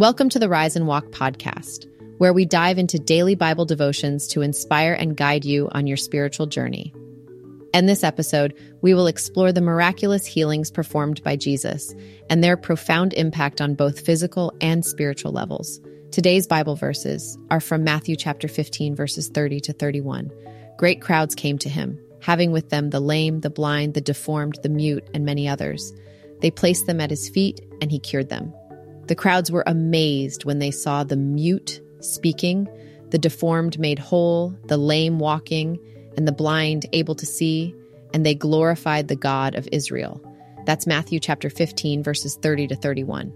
Welcome to the Rise and Walk podcast, where we dive into daily Bible devotions to inspire and guide you on your spiritual journey. In this episode, we will explore the miraculous healings performed by Jesus and their profound impact on both physical and spiritual levels. Today's Bible verses are from Matthew chapter 15, verses 30 to 31. Great crowds came to him, having with them the lame, the blind, the deformed, the mute, and many others. They placed them at his feet, and he cured them. The crowds were amazed when they saw the mute speaking, the deformed made whole, the lame walking, and the blind able to see, and they glorified the God of Israel. That's Matthew chapter 15, verses 30 to 31.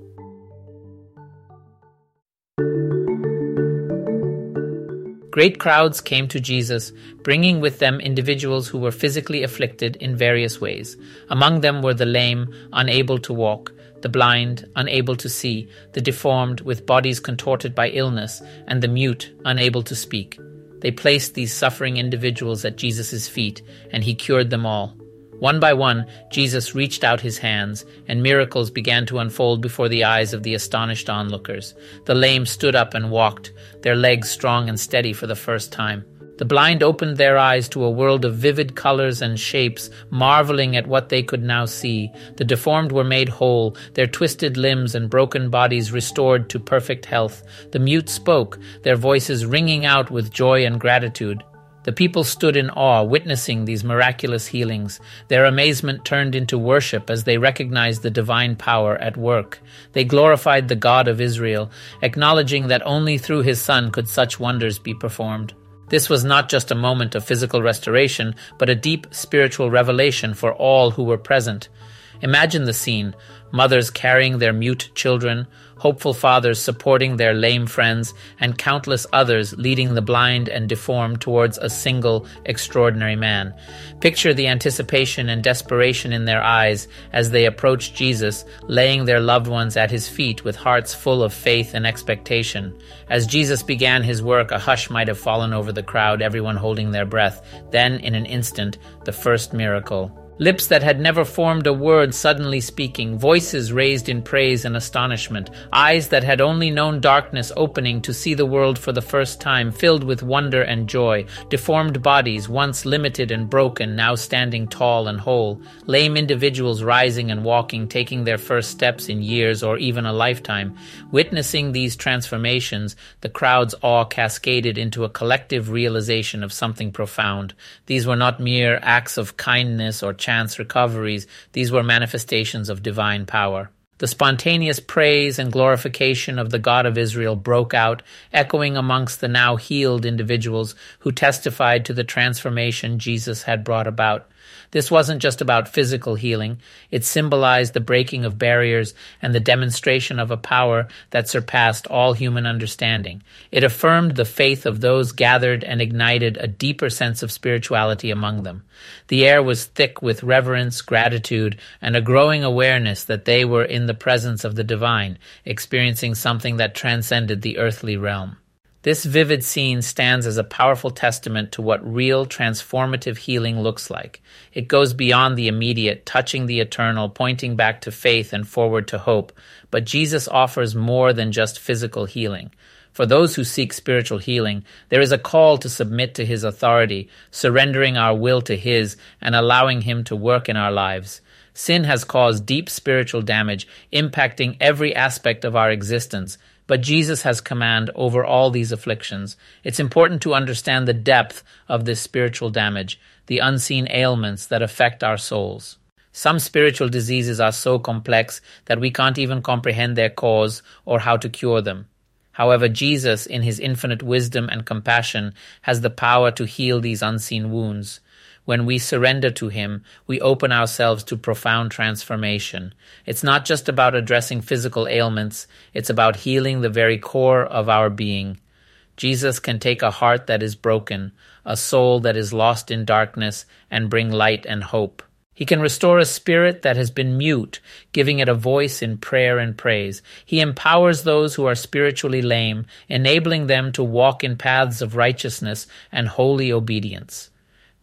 Great crowds came to Jesus, bringing with them individuals who were physically afflicted in various ways. Among them were the lame, unable to walk, the blind, unable to see, the deformed with bodies contorted by illness, and the mute, unable to speak. They placed these suffering individuals at Jesus' feet, and he cured them all. One by one, Jesus reached out his hands, and miracles began to unfold before the eyes of the astonished onlookers. The lame stood up and walked, their legs strong and steady for the first time. The blind opened their eyes to a world of vivid colors and shapes, marveling at what they could now see. The deformed were made whole, their twisted limbs and broken bodies restored to perfect health. The mute spoke, their voices ringing out with joy and gratitude. The people stood in awe, witnessing these miraculous healings. Their amazement turned into worship as they recognized the divine power at work. They glorified the God of Israel, acknowledging that only through his Son could such wonders be performed. This was not just a moment of physical restoration, but a deep spiritual revelation for all who were present. Imagine the scene: mothers carrying their mute children, hopeful fathers supporting their lame friends, and countless others leading the blind and deformed towards a single, extraordinary man. Picture the anticipation and desperation in their eyes as they approached Jesus, laying their loved ones at his feet with hearts full of faith and expectation. As Jesus began his work, a hush might have fallen over the crowd, everyone holding their breath. Then, in an instant, the first miracle. Lips that had never formed a word suddenly speaking, voices raised in praise and astonishment, eyes that had only known darkness opening to see the world for the first time, filled with wonder and joy, deformed bodies, once limited and broken, now standing tall and whole, lame individuals rising and walking, taking their first steps in years or even a lifetime. Witnessing these transformations, the crowd's awe cascaded into a collective realization of something profound. These were not mere acts of kindness or chance recoveries. These were manifestations of divine power. The spontaneous praise and glorification of the God of Israel broke out, echoing amongst the now healed individuals who testified to the transformation Jesus had brought about. This wasn't just about physical healing. It symbolized the breaking of barriers and the demonstration of a power that surpassed all human understanding. It affirmed the faith of those gathered and ignited a deeper sense of spirituality among them. The air was thick with reverence, gratitude, and a growing awareness that they were in the presence of the divine, experiencing something that transcended the earthly realm. This vivid scene stands as a powerful testament to what real transformative healing looks like. It goes beyond the immediate, touching the eternal, pointing back to faith and forward to hope. But Jesus offers more than just physical healing. For those who seek spiritual healing, there is a call to submit to his authority, surrendering our will to his and allowing him to work in our lives. Sin has caused deep spiritual damage, impacting every aspect of our existence. But Jesus has command over all these afflictions. It's important to understand the depth of this spiritual damage, the unseen ailments that affect our souls. Some spiritual diseases are so complex that we can't even comprehend their cause or how to cure them. However, Jesus, in his infinite wisdom and compassion, has the power to heal these unseen wounds. When we surrender to him, we open ourselves to profound transformation. It's not just about addressing physical ailments, it's about healing the very core of our being. Jesus can take a heart that is broken, a soul that is lost in darkness, and bring light and hope. He can restore a spirit that has been mute, giving it a voice in prayer and praise. He empowers those who are spiritually lame, enabling them to walk in paths of righteousness and holy obedience.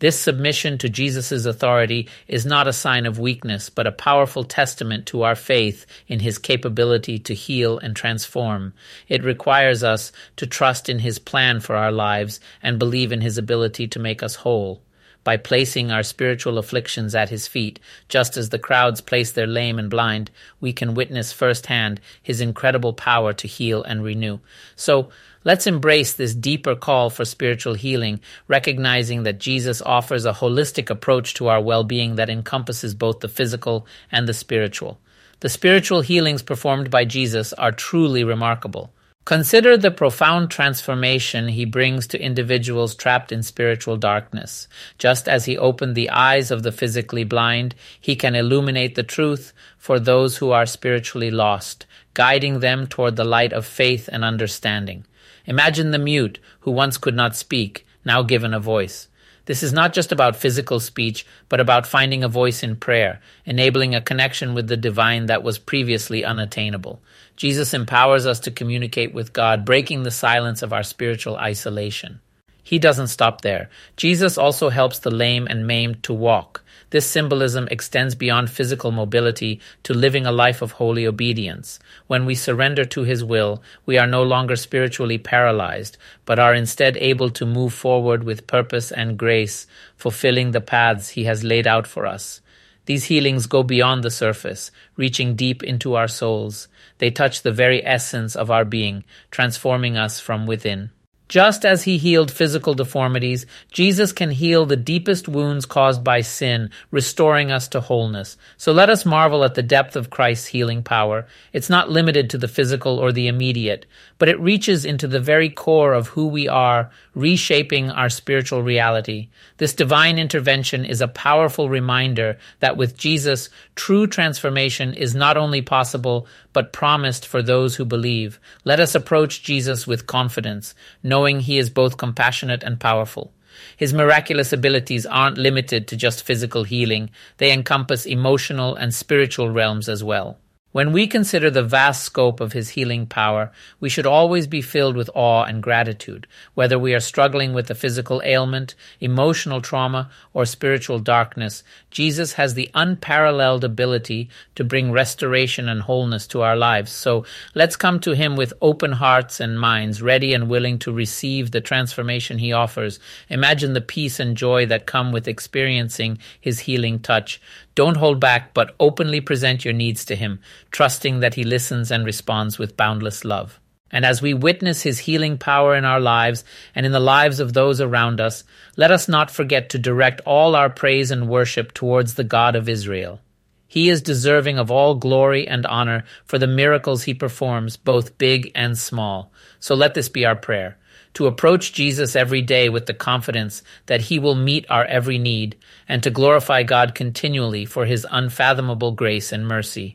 This submission to Jesus' authority is not a sign of weakness, but a powerful testament to our faith in his capability to heal and transform. It requires us to trust in his plan for our lives and believe in his ability to make us whole. By placing our spiritual afflictions at his feet, just as the crowds place their lame and blind, we can witness firsthand his incredible power to heal and renew. So, let's embrace this deeper call for spiritual healing, recognizing that Jesus offers a holistic approach to our well-being that encompasses both the physical and the spiritual. The spiritual healings performed by Jesus are truly remarkable. Consider the profound transformation he brings to individuals trapped in spiritual darkness. Just as he opened the eyes of the physically blind, he can illuminate the truth for those who are spiritually lost, guiding them toward the light of faith and understanding. Imagine the mute, who once could not speak, now given a voice. This is not just about physical speech, but about finding a voice in prayer, enabling a connection with the divine that was previously unattainable. Jesus empowers us to communicate with God, breaking the silence of our spiritual isolation. He doesn't stop there. Jesus also helps the lame and maimed to walk. This symbolism extends beyond physical mobility to living a life of holy obedience. When we surrender to his will, we are no longer spiritually paralyzed, but are instead able to move forward with purpose and grace, fulfilling the paths he has laid out for us. These healings go beyond the surface, reaching deep into our souls. They touch the very essence of our being, transforming us from within. Just as he healed physical deformities, Jesus can heal the deepest wounds caused by sin, restoring us to wholeness. So let us marvel at the depth of Christ's healing power. It's not limited to the physical or the immediate, but it reaches into the very core of who we are, reshaping our spiritual reality. This divine intervention is a powerful reminder that with Jesus, true transformation is not only possible, but promised for those who believe. Let us approach Jesus with confidence, knowing he is both compassionate and powerful. His miraculous abilities aren't limited to just physical healing. They encompass emotional and spiritual realms as well. When we consider the vast scope of his healing power, we should always be filled with awe and gratitude. Whether we are struggling with a physical ailment, emotional trauma, or spiritual darkness, Jesus has the unparalleled ability to bring restoration and wholeness to our lives. So let's come to him with open hearts and minds, ready and willing to receive the transformation he offers. Imagine the peace and joy that come with experiencing his healing touch. Don't hold back, but openly present your needs to him, trusting that he listens and responds with boundless love. And as we witness his healing power in our lives and in the lives of those around us, let us not forget to direct all our praise and worship towards the God of Israel. He is deserving of all glory and honor for the miracles he performs, both big and small. So let this be our prayer, to approach Jesus every day with the confidence that he will meet our every need, and to glorify God continually for his unfathomable grace and mercy.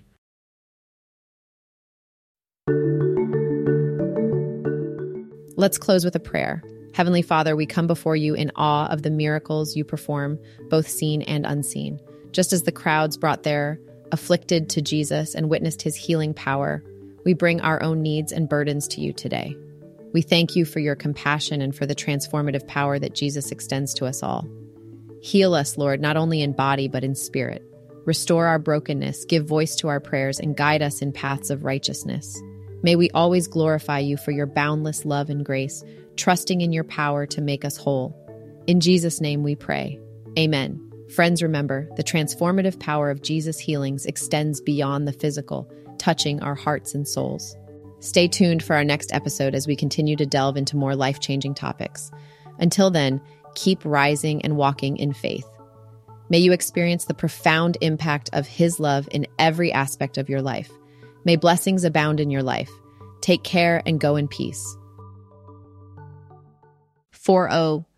Let's close with a prayer. Heavenly Father, we come before you in awe of the miracles you perform, both seen and unseen. Just as the crowds brought their afflicted to Jesus and witnessed his healing power, we bring our own needs and burdens to you today. We thank you for your compassion and for the transformative power that Jesus extends to us all. Heal us, Lord, not only in body but in spirit. Restore our brokenness, give voice to our prayers, and guide us in paths of righteousness. May we always glorify you for your boundless love and grace, trusting in your power to make us whole. In Jesus' name we pray. Amen. Friends, remember, the transformative power of Jesus' healings extends beyond the physical, touching our hearts and souls. Stay tuned for our next episode as we continue to delve into more life-changing topics. Until then, keep rising and walking in faith. May you experience the profound impact of his love in every aspect of your life. May blessings abound in your life. Take care and go in peace. 4:0